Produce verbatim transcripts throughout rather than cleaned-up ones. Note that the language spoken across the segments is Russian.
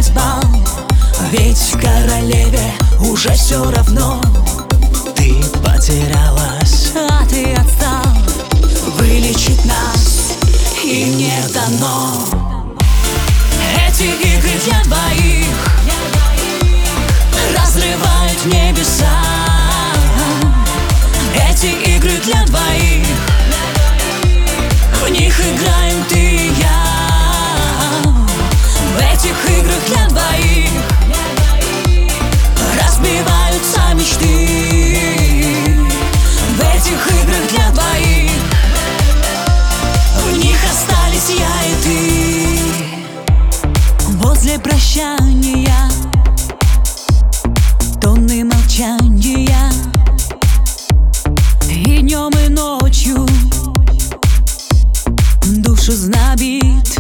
расписывать бал. Ведь королеве уже все равно. Ты потерялась, а ты отстал. Вылечить нас им не дано. Эти игры для двоих разрывают небеса. Эти игры для двоих, в них играем ты и я. В этих играх для двоих разбиваются мечты. В этих играх для двоих, в них остались я и ты. Возле прощания тонны молчания. И днем, и ночью душу знобит.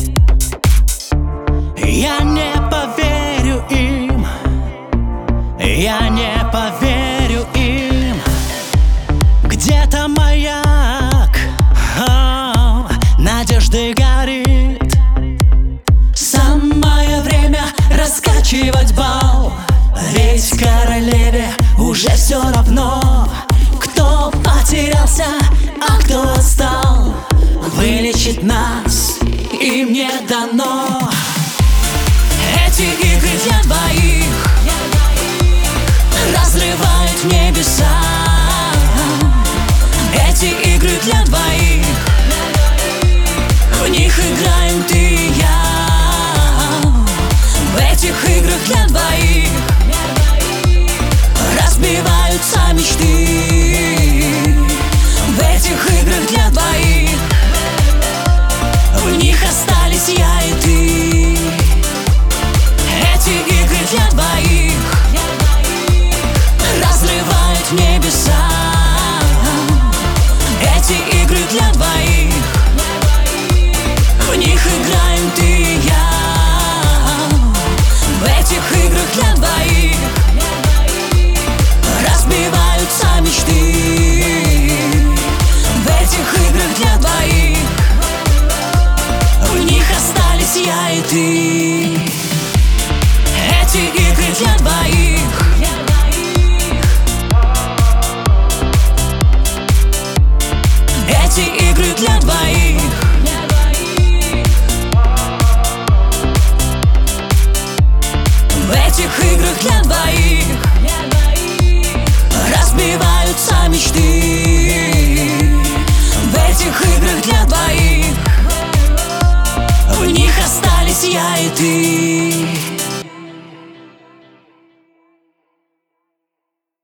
Я не поверю им, я не поверю им. Где-то маяк, о, надежды горит. Самое время раскачивать бал. Ведь королеве уже все равно, кто потерялся, а кто отстал. Вылечить нас им не дано. Эти игры для двоих разрывают небеса. Эти игры для двоих, в них играем ты и я. В этих играх для двоих разбиваются мечты. В этих играх для двоих, в них остались я и ты. Эти игры для двоих разрывают небеса. Эти игры для двоих, в них играем ты и я. В этих играх для двоих разбиваются мечты. В этих играх для двоих, в них остались я и ты.